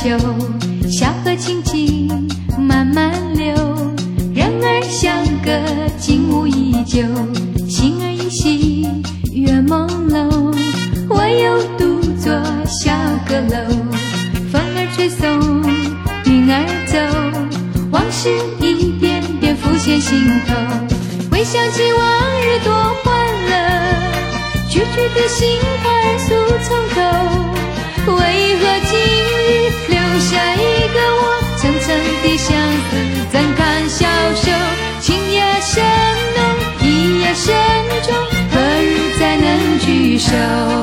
秋，小河静静慢慢流，人儿相隔，景物依旧，心儿依稀月朦胧，唯有独坐小阁楼，风儿吹送云儿走，往事一遍遍浮现心头，回想起往日多欢乐，句句的心儿诉从头，为何今日留下一个我，层层的相思怎堪消受，情也深浓，意也深重，何日才能聚首？